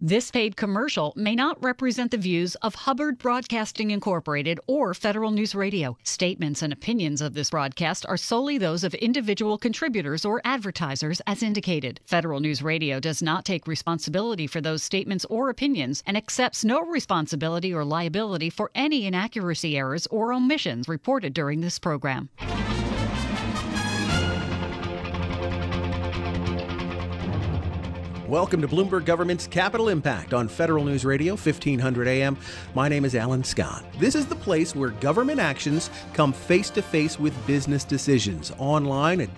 This paid commercial may not represent the views of Hubbard Broadcasting Incorporated or Federal News Radio. Statements and opinions of this broadcast are solely those of individual contributors or advertisers as indicated. Federal News Radio does not take responsibility for those statements or opinions and accepts no responsibility or liability for any inaccuracy, errors, or omissions reported during this program. Welcome to Bloomberg Government's Capital Impact on Federal News Radio, 1500 AM. My name is Alan Scott. This is the place where government actions come face-to-face with business decisions. Online at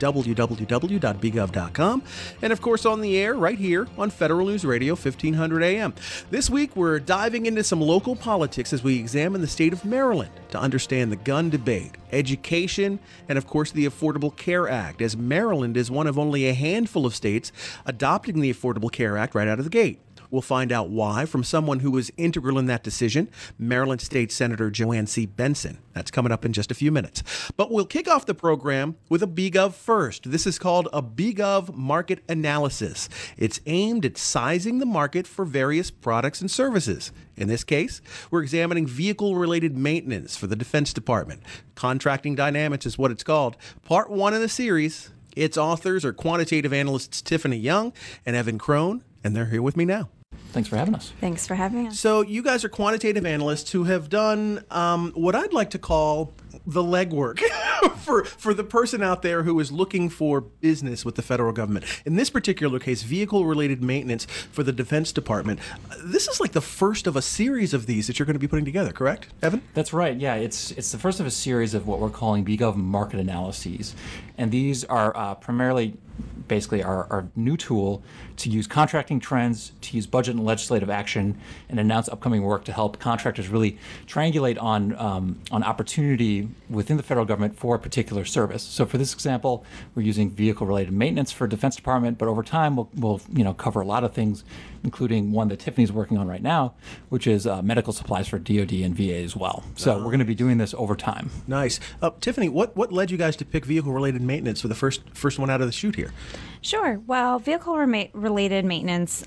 www.bgov.com. And, of course, on the air right here on Federal News Radio, 1500 AM. This week, we're diving into some local politics as we examine the state of Maryland to understand the gun debate, education, and, of course, the Affordable Care Act, as Maryland is one of only a handful of states adopting the Affordable Care Act right out of the gate. We'll find out why from someone who was integral in that decision, Maryland State Senator Joanne C. Benson. That's coming up in just a few minutes. But we'll kick off the program with a BGov first. This is called a BGov market analysis. It's aimed at sizing the market for various products and services. In this case, we're examining vehicle-related maintenance for the Defense Department. Contracting Dynamics is what it's called. Part one in the series. Its authors are quantitative analysts Tiffany Young and Evan Crone, and they're here with me now. Thanks for having us. Thanks for having us. So you guys are quantitative analysts who have done what I'd like to call the legwork for the person out there who is looking for business with the federal government. In this particular case, vehicle-related maintenance for the Defense Department. This is like the first of a series of these that you're going to be putting together, correct, Evan? That's right. Yeah, it's the first of a series of what we're calling BGov market analyses. And these are primarily basically our new tool to use contracting trends, to use budget and legislative action, and announce upcoming work to help contractors really triangulate on opportunity within the federal government for a particular service. So for this example, we're using vehicle-related maintenance for Defense Department, but over time we'll cover a lot of things, including one that Tiffany's working on right now, which is medical supplies for DoD and VA as well. So we're going to be doing this over time. Nice. Tiffany, what led you guys to pick vehicle-related maintenance for the first one out of the chute here? Sure. Well, vehicle-related maintenance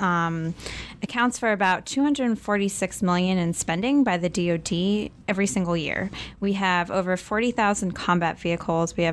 accounts for about $246 million in spending by the DoD every single year. We have over 40,000 combat vehicles. We have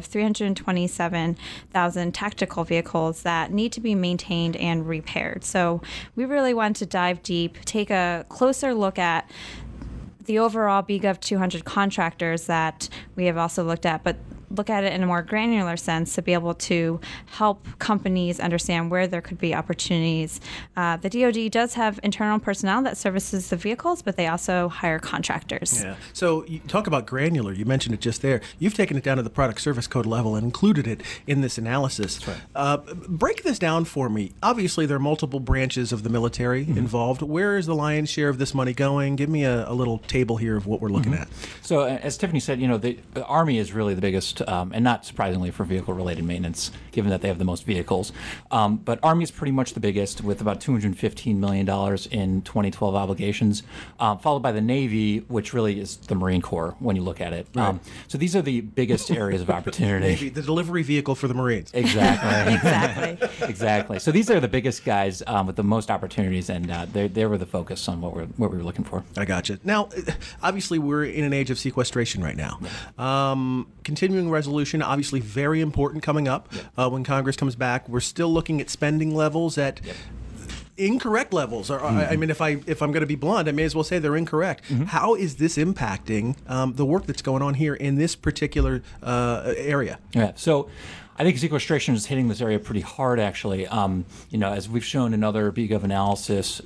327,000 tactical vehicles that need to be maintained and repaired. So we really want to dive deep, take a closer look at the overall BGov 200 contractors that we have also looked at, but look at it in a more granular sense to be able to help companies understand where there could be opportunities. The DoD does have internal personnel that services the vehicles, but they also hire contractors. Yeah. So you talk about granular. You mentioned it just there. You've taken it down to the product service code level and included it in this analysis. That's right. Break this down for me. Obviously, there are multiple branches of the military involved. Where is the lion's share of this money going? Give me a little table here of what we're looking at. So as Tiffany said, the Army is really the biggest, and not surprisingly for vehicle-related maintenance, given that they have the most vehicles. But Army is pretty much the biggest, with about $215 million in 2012 obligations, followed by the Navy, which really is the Marine Corps when you look at it. Right. So these are the biggest areas of opportunity. Navy, the delivery vehicle for the Marines. Exactly. Exactly. So these are the biggest guys with the most opportunities, and they were the focus on what we were looking for. I gotcha. Now, obviously, we're in an age of sequestration right now. Yeah. Continuing resolution, obviously very important coming up when Congress comes back. We're still looking at spending levels at incorrect levels. Or, I mean, if I'm going to be blunt, I may as well say they're incorrect. How is this impacting the work that's going on here in this particular area? Yeah. So I think sequestration is hitting this area pretty hard, actually. As we've shown in other BGov analysis,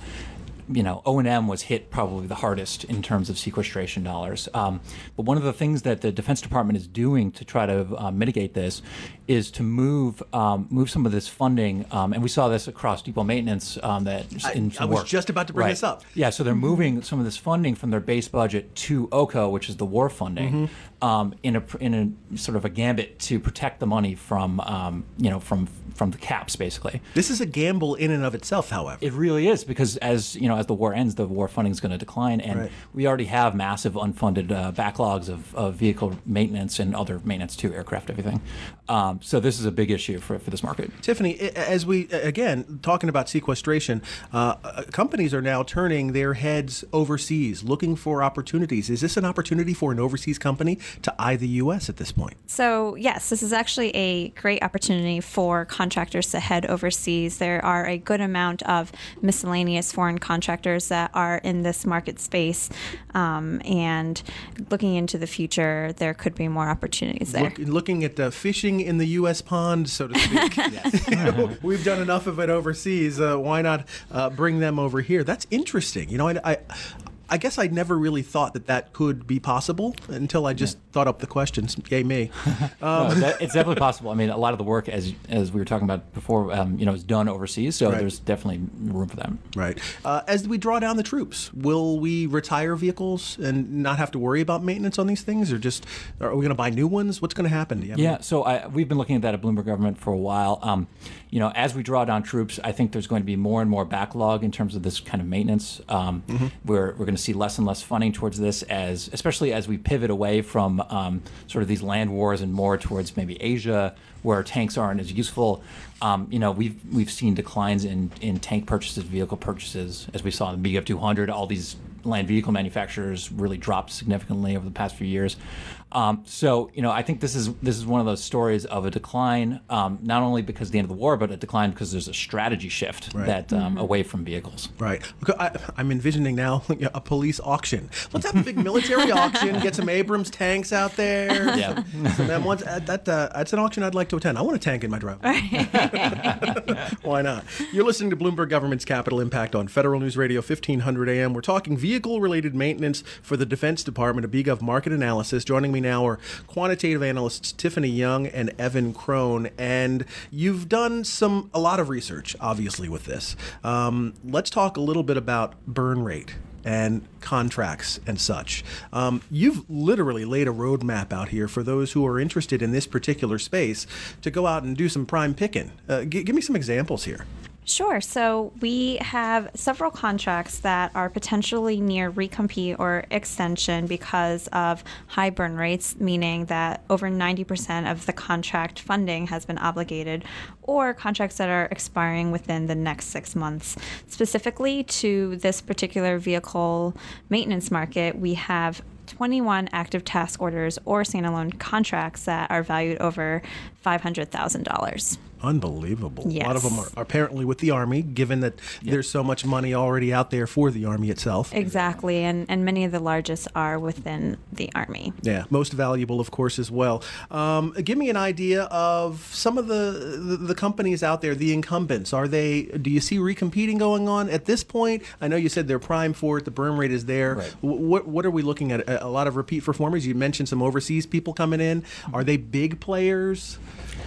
O&M was hit probably the hardest in terms of sequestration dollars. But one of the things that the Defense Department is doing to try to mitigate this is to move some of this funding, and we saw this across depot maintenance. I was just about to bring this up. Yeah, so they're moving some of this funding from their base budget to OCO, which is the war funding, in a sort of a gambit to protect the money from from the caps, basically. This is a gamble in and of itself, however. It really is, because as the war ends, the war funding is going to decline, and we already have massive unfunded backlogs of vehicle maintenance and other maintenance too, aircraft, everything. So this is a big issue for this market. Tiffany, as we, again, talking about sequestration, companies are now turning their heads overseas, looking for opportunities. Is this an opportunity for an overseas company to eye the U.S. at this point? So, yes, this is actually a great opportunity for contractors to head overseas. There are a good amount of miscellaneous foreign contractors that are in this market space, and looking into the future, there could be more opportunities there. Looking at fishing in the U.S. pond, so to speak. We've done enough of it overseas. Why not bring them over here? That's interesting. I guess I never really thought that could be possible until I just thought up the questions. Yay me. No, it's definitely possible. I mean, a lot of the work, as we were talking about before, is done overseas, so there's definitely room for them. Right. As we draw down the troops, will we retire vehicles and not have to worry about maintenance on these things, or just are we going to buy new ones? What's going to happen? So we've been looking at that at Bloomberg Government for a while. As we draw down troops, I think there's going to be more and more backlog in terms of this kind of maintenance. We're going to see less and less funding towards this, especially as we pivot away from sort of these land wars and more towards maybe Asia, where tanks aren't as useful. We've seen declines in tank purchases, vehicle purchases, as we saw in the BGAV 200. All these land vehicle manufacturers really dropped significantly over the past few years. I think this is one of those stories of a decline, not only because of the end of the war, but a decline because there's a strategy shift that away from vehicles. Right. I'm envisioning now a police auction. Let's have a big military auction. Get some Abrams tanks out there. Yeah. That's an auction I'd like to attend. I want a tank in my driveway. Why not? You're listening to Bloomberg Government's Capital Impact on Federal News Radio 1500 AM. We're talking vehicle-related maintenance for the Defense Department, a BGov market analysis. Joining me now are quantitative analysts Tiffany Young and Evan Crone. And you've done a lot of research, obviously, with this. Let's talk a little bit about burn rate and contracts and such. You've literally laid a roadmap out here for those who are interested in this particular space to go out and do some prime picking. Give me some examples here. Sure. So we have several contracts that are potentially near recompete or extension because of high burn rates, meaning that over 90% of the contract funding has been obligated, or contracts that are expiring within the next 6 months. Specifically to this particular vehicle maintenance market, we have 21 active task orders or standalone contracts that are valued over $500,000. Unbelievable. Yes. A lot of them are apparently with the Army, given that there's so much money already out there for the Army itself. Exactly, and many of the largest are within the Army. Yeah, most valuable, of course, as well. Give me an idea of some of the companies out there, the incumbents. Do you see recompeting going on at this point? I know you said they're prime for it. The burn rate is there. Right. What are we looking at? A lot of repeat performers? You mentioned some overseas people coming in. Are they big players?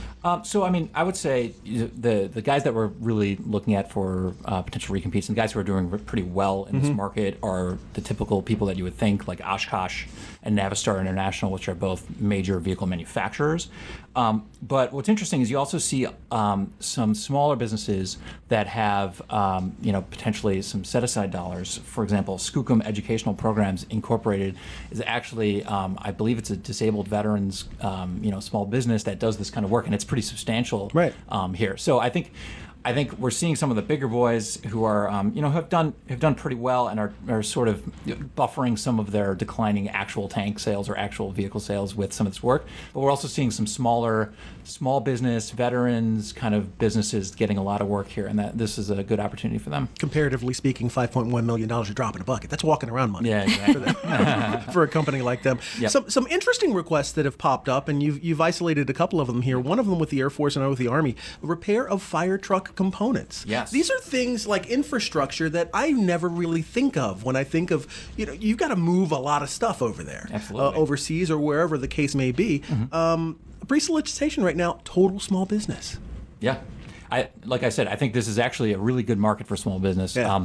I would say the guys that we're really looking at for potential recompetes and the guys who are doing pretty well in this market are the typical people that you would think, like Oshkosh and Navistar International, which are both major vehicle manufacturers. But what's interesting is you also see some smaller businesses that have, potentially some set-aside dollars. For example, Skookum Educational Programs Incorporated is actually, I believe it's a disabled veterans, small business that does this kind of work, and it's pretty substantial here. So I think we're seeing some of the bigger boys who are, have done pretty well and are sort of buffering some of their declining actual tank sales or actual vehicle sales with some of this work. But we're also seeing some small business, veterans kind of businesses getting a lot of work here, and that this is a good opportunity for them. Comparatively speaking, $5.1 million a drop in a bucket. That's walking around money. Yeah, exactly. For a company like them. Yep. Some interesting requests that have popped up, and you've isolated a couple of them here. One of them with the Air Force and another with the Army. Repair of fire truck components. Yes. These are things like infrastructure that I never really think of when I think of, you've got to move a lot of stuff over there. Absolutely. Overseas or wherever the case may be. Pre-solicitation right now, total small business. Yeah. like I said, I think this is actually a really good market for small business. Yeah.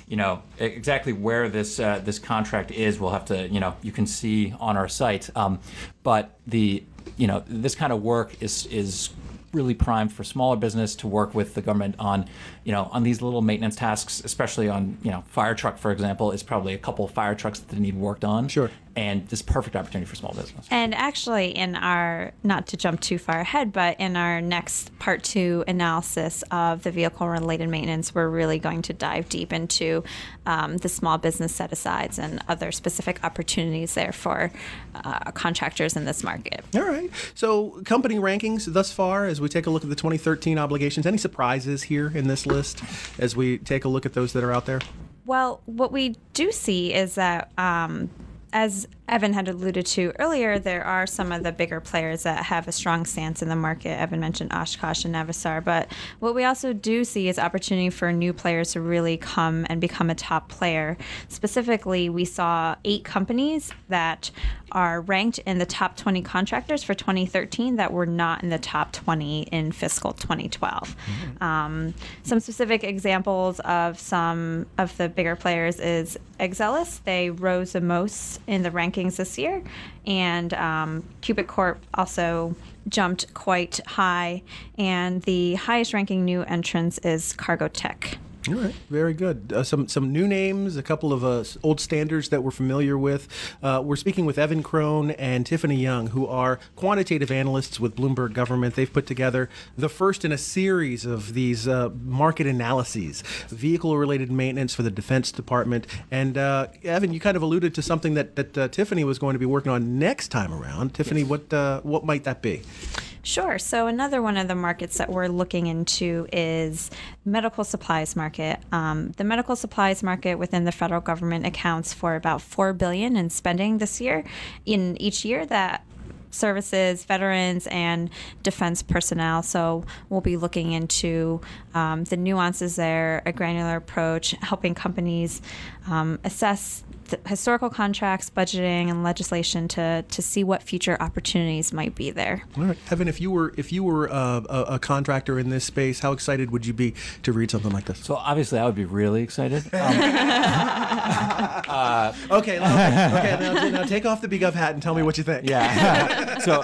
Exactly where this contract is, we'll have to, you can see on our site. But this kind of work is really primed for smaller business to work with the government on these little maintenance tasks, especially on, fire truck, for example, is probably a couple of fire trucks that need worked on. Sure. And this is perfect opportunity for small business. And actually, in our, not to jump too far ahead, but in our next part 2 analysis of the vehicle-related maintenance, we're really going to dive deep into the small business set-asides and other specific opportunities there for contractors in this market. All right. So company rankings thus far, as we take a look at the 2013 obligations, any surprises here in this list as we take a look at those that are out there? Well, what we do see is that as Evan had alluded to earlier, there are some of the bigger players that have a strong stance in the market. Evan mentioned Oshkosh and Navistar, but what we also do see is opportunity for new players to really come and become a top player. Specifically, we saw 8 companies that are ranked in the top 20 contractors for 2013 that were not in the top 20 in fiscal 2012. Some specific examples of some of the bigger players is Exelis. They rose the most in the rankings this year, and Cubic Corp also jumped quite high, and the highest ranking new entrance is Cargotec. All right, very good. Some new names, a couple of old standards that we're familiar with. We're speaking with Evan Crone and Tiffany Young, who are quantitative analysts with Bloomberg Government. They've put together the first in a series of these market analyses, vehicle-related maintenance for the Defense Department. And Evan, you kind of alluded to something that Tiffany was going to be working on next time around. Tiffany, yes. What might that be? Sure. So another one of the markets that we're looking into is medical supplies market. The medical supplies market within the federal government accounts for about $4 billion in spending this year. In each year, that services veterans and defense personnel. So we'll be looking into the nuances there, a granular approach, helping companies assess the historical contracts, budgeting, and legislation to see what future opportunities might be there. All right, Evan, if you were a contractor in this space, how excited would you be to read something like this? So obviously, I would be really excited. Okay, now take off the BGov hat and tell me what you think. Yeah. So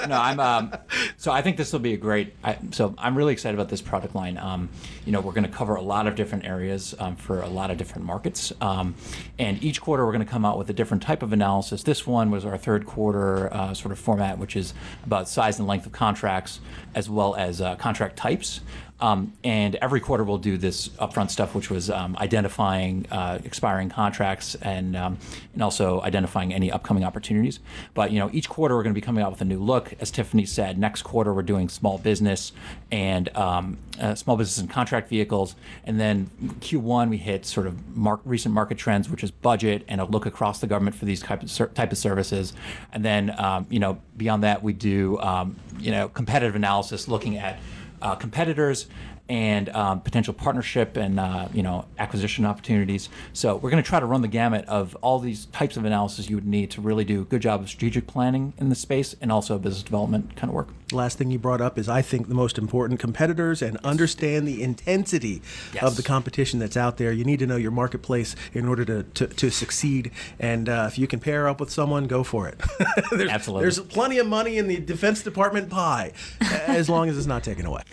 I think this will be a great. So I'm really excited about this product line. We're going to cover a lot of different areas for a lot of different markets, and each quarter we're going to come out with a different type of analysis. This one was our third quarter sort of format, which is about size and length of contracts, as well as contract types. And every quarter we'll do this upfront stuff, which was identifying expiring contracts and also identifying any upcoming opportunities. But each quarter we're going to be coming out with a new look. As Tiffany said, next quarter we're doing small business and contract vehicles, and then Q1 we hit sort of recent market trends, which is budget and a look across the government for these type of services. And then beyond that we do competitive analysis, looking at competitors and potential partnership and acquisition opportunities. So we're going to try to run the gamut of all these types of analysis you would need to really do a good job of strategic planning in the space and also business development kind of work. Last thing you brought up is, I think, the most important: competitors, and understand the intensity of the competition that's out there. You need to know your marketplace in order to succeed. And if you can pair up with someone, go for it. Absolutely. There's plenty of money in the Defense Department pie, as long as it's not taken away.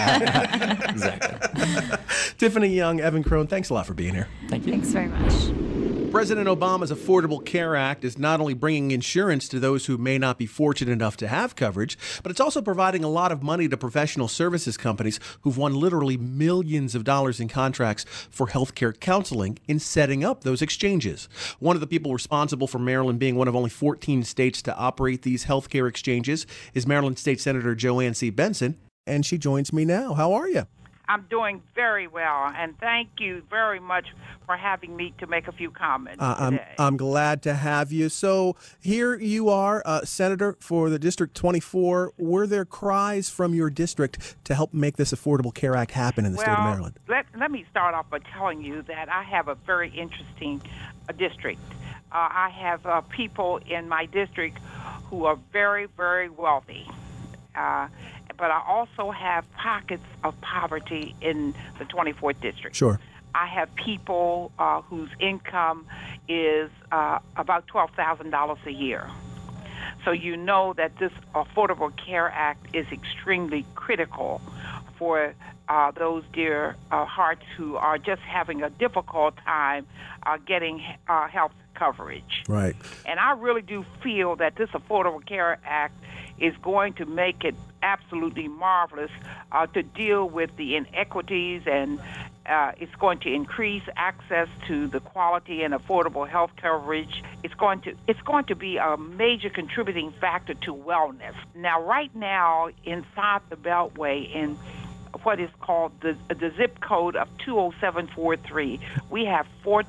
Exactly. Tiffany Young, Evan Crone, thanks a lot for being here. Thank you. Thanks very much. President Obama's Affordable Care Act is not only bringing insurance to those who may not be fortunate enough to have coverage, but it's also providing a lot of money to professional services companies who've won literally millions of dollars in contracts for healthcare counseling in setting up those exchanges. One of the people responsible for Maryland being one of only 14 states to operate these healthcare exchanges is Maryland State Senator Joanne C. Benson, and she joins me now. How are you? I'm doing very well, and thank you very much for having me to make a few comments today. I'm glad to have you. So here you are, Senator for the District 24. Were there cries from your district to help make this Affordable Care Act happen in the state of Maryland? Let me start off by telling you that I have a very interesting district. I have people in my district who are very, very wealthy. but I also have pockets of poverty in the 24th district. Sure. I have people whose income is about $12,000 a year. So you know that this Affordable Care Act is extremely critical for those dear hearts who are just having a difficult time getting health coverage. Right. And I really do feel that this Affordable Care Act is going to make it absolutely marvelous to deal with the inequities, and it's going to increase access to the quality and affordable health coverage. It's going to be a major contributing factor to wellness. Now, right now, inside the Beltway, in what is called the zip code of 20743, we have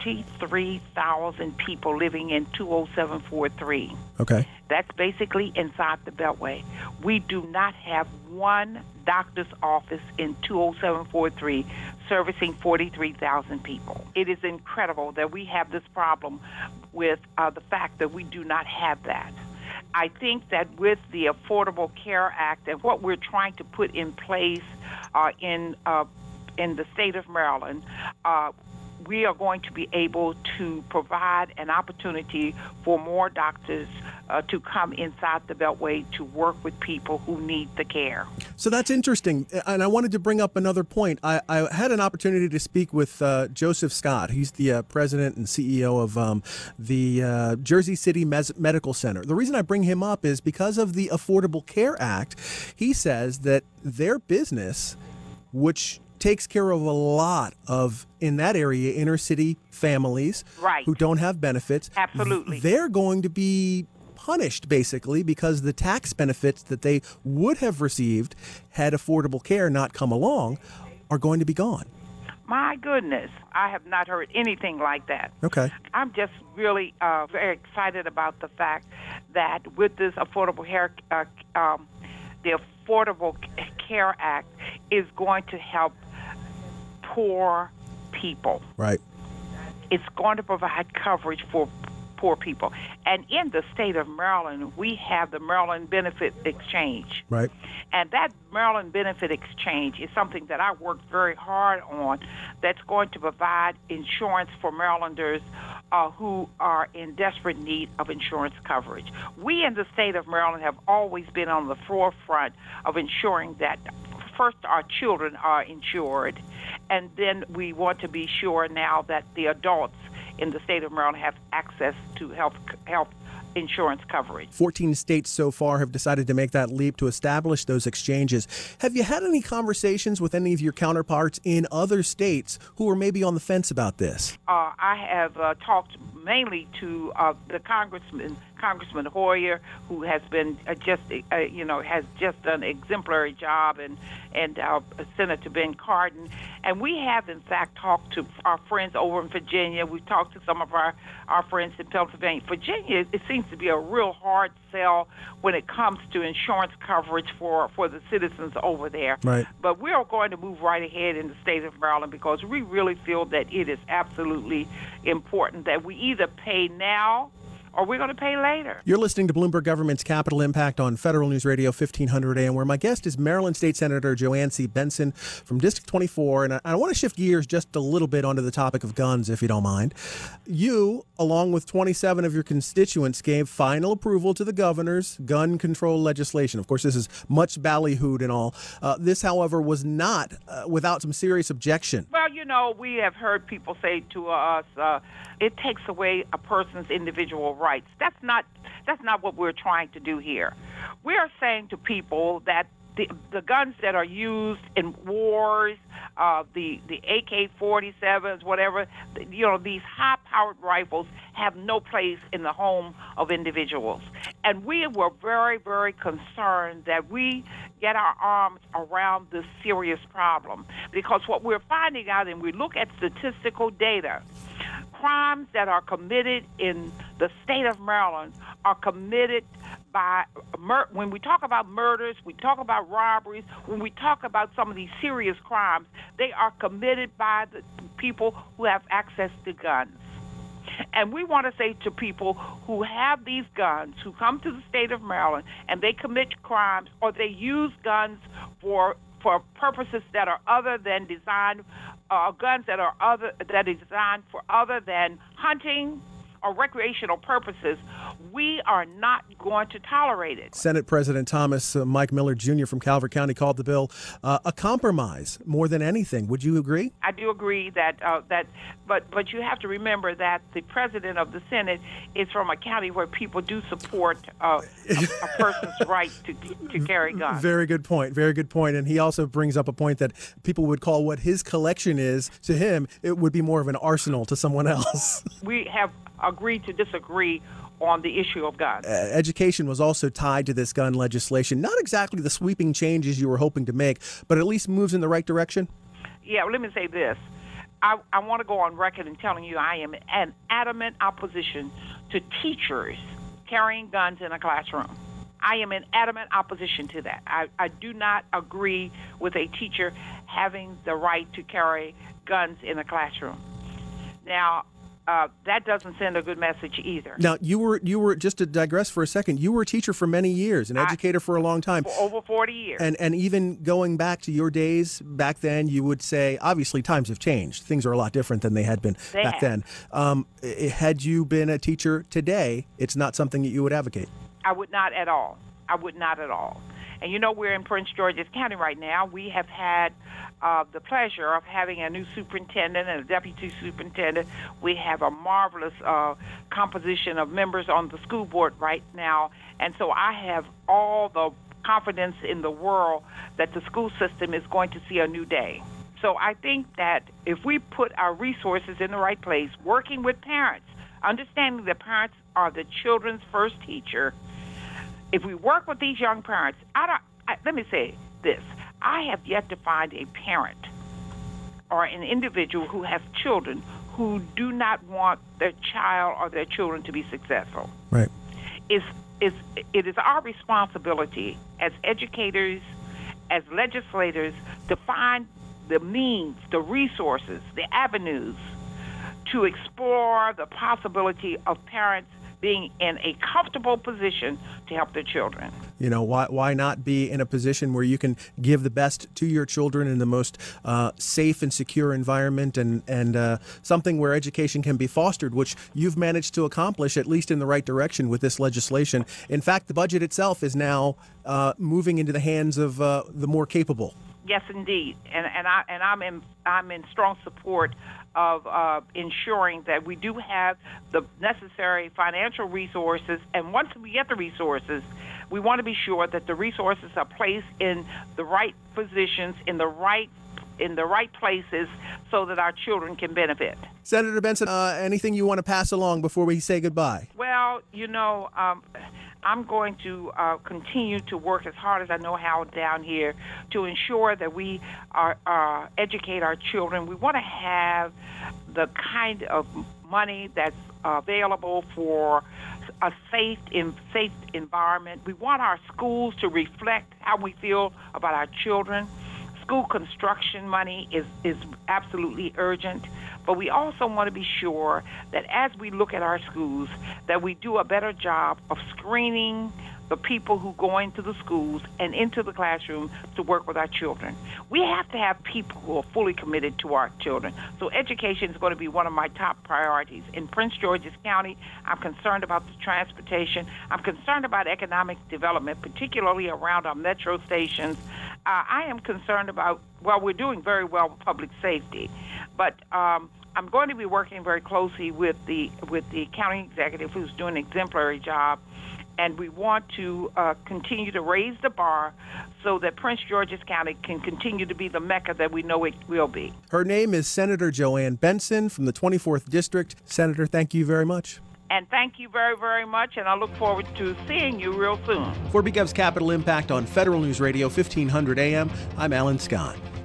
43,000 people living in 20743. Okay. That's basically inside the Beltway. We do not have one doctor's office in 20743 servicing 43,000 people. It is incredible that we have this problem with the fact that we do not have that. I think that with the Affordable Care Act and what we're trying to put in place in the state of Maryland, we are going to be able to provide an opportunity for more doctors to come inside the Beltway to work with people who need the care. So that's interesting. And I wanted to bring up another point. I had an opportunity to speak with Joseph Scott. He's the president and CEO of the Jersey City Medical Center. The reason I bring him up is because of the Affordable Care Act. He says that their business, which takes care of a lot of, in that area, inner city families who don't have benefits. Absolutely. They're going to be punished, basically, because the tax benefits that they would have received had affordable care not come along are going to be gone. My goodness, I have not heard anything like that. Okay. I'm just really very excited about the fact that with this Affordable Care, the Affordable Care Act is going to help poor people. Right. It's going to provide coverage for poor people. And in the state of Maryland, we have the Maryland Benefit Exchange. Right. And that Maryland Benefit Exchange is something that I worked very hard on that's going to provide insurance for Marylanders who are in desperate need of insurance coverage. We in the state of Maryland have always been on the forefront of ensuring that first our children are insured, and then we want to be sure now that the adults in the state of Maryland have access to health insurance coverage. 14 states so far have decided to make that leap to establish those exchanges. Have you had any conversations with any of your counterparts in other states who are maybe on the fence about this? I have talked mainly to the Congressman Hoyer, who has been has just done an exemplary job, and Senator Ben Cardin. And we have, in fact, talked to our friends over in Virginia. We've talked to some of our friends in Pennsylvania. Virginia, it seems to be a real hard sell when it comes to insurance coverage for the citizens over there. Right. But we are going to move right ahead in the state of Maryland because we really feel that it is absolutely important that we either pay now or we're going to pay later. You're listening to Bloomberg Government's Capital Impact on Federal News Radio 1500 AM, where my guest is Maryland State Senator Joanne C. Benson from District 24. And I want to shift gears just a little bit onto the topic of guns, if you don't mind. You, along with 27 of your constituents, gave final approval to the governor's gun control legislation. Of course, this is much ballyhooed and all. This, however, was not without some serious objection. Well, we have heard people say to us, it takes away a person's individual rights. That's not what we're trying to do here. We are saying to people that the guns that are used in wars, the AK-47s, whatever, these high-powered rifles have no place in the home of individuals. And we were very, very concerned that we get our arms around this serious problem, because what we're finding out, and we look at statistical data, crimes that are committed in the state of Maryland are committed by, when we talk about murders, we talk about robberies, when we talk about some of these serious crimes, they are committed by the people who have access to guns. And we want to say to people who have these guns, who come to the state of Maryland and they commit crimes or they use guns for purposes that are other than designed, guns that are designed for other than hunting or recreational purposes, we are not going to tolerate it. Senate President Thomas Mike Miller Jr. from Calvert County called the bill a compromise more than anything. Would you agree? I do agree but you have to remember that the president of the Senate is from a county where people do support a person's right to carry guns. Very good point. Very good point. And he also brings up a point that people would call what his collection is to him, it would be more of an arsenal to someone else. We have agreed to disagree on the issue of guns. Education was also tied to this gun legislation. Not exactly the sweeping changes you were hoping to make, but at least moves in the right direction. Yeah, let me say this. I want to go on record in telling you I am an adamant opposition to teachers carrying guns in a classroom. I am in adamant opposition to that. I do not agree with a teacher having the right to carry guns in a classroom. Now, that doesn't send a good message either. Now, you were just to digress for a second, you were a teacher for many years, an educator for a long time. For over 40 years. And even going back to your days back then, you would say, obviously, times have changed. Things are a lot different than they had been back then. Had you been a teacher today, it's not something that you would advocate? I would not at all. I would not at all. And you know, we're in Prince George's County right now. We have had the pleasure of having a new superintendent and a deputy superintendent. We have a marvelous composition of members on the school board right now. And so I have all the confidence in the world that the school system is going to see a new day. So I think that if we put our resources in the right place, working with parents, understanding that parents are the children's first teacher, if we work with these young parents, let me say this. I have yet to find a parent or an individual who has children who do not want their child or their children to be successful. Right. It is our responsibility as educators, as legislators, to find the means, the resources, the avenues to explore the possibility of parents being in a comfortable position to help their children. You know, why not be in a position where you can give the best to your children in the most safe and secure environment and something where education can be fostered, which you've managed to accomplish, at least in the right direction with this legislation. In fact, the budget itself is now moving into the hands of the more capable. Yes, indeed. And I'm in strong support of ensuring that we do have the necessary financial resources. And once we get the resources, we want to be sure that the resources are placed in the right positions, in the right places, so that our children can benefit. Senator Benson, anything you want to pass along before we say goodbye? Well, you know, I'm going to continue to work as hard as I know how down here to ensure that we educate our children. We want to have the kind of money that's available for a safe environment. We want our schools to reflect how we feel about our children. School construction money is absolutely urgent, but we also want to be sure that as we look at our schools, that we do a better job of screening the people who go into the schools and into the classroom to work with our children. We have to have people who are fully committed to our children. So education is going to be one of my top priorities. In Prince George's County, I'm concerned about the transportation. I'm concerned about economic development, particularly around our metro stations. I am concerned about, well, we're doing very well with public safety, but I'm going to be working very closely with the county executive who's doing an exemplary job, and we want to continue to raise the bar so that Prince George's County can continue to be the Mecca that we know it will be. Her name is Senator Joanne Benson from the 24th District. Senator, thank you very much. And thank you very, very much, and I look forward to seeing you real soon. For BGov's Capital Impact on Federal News Radio 1500 AM, I'm Alan Scott.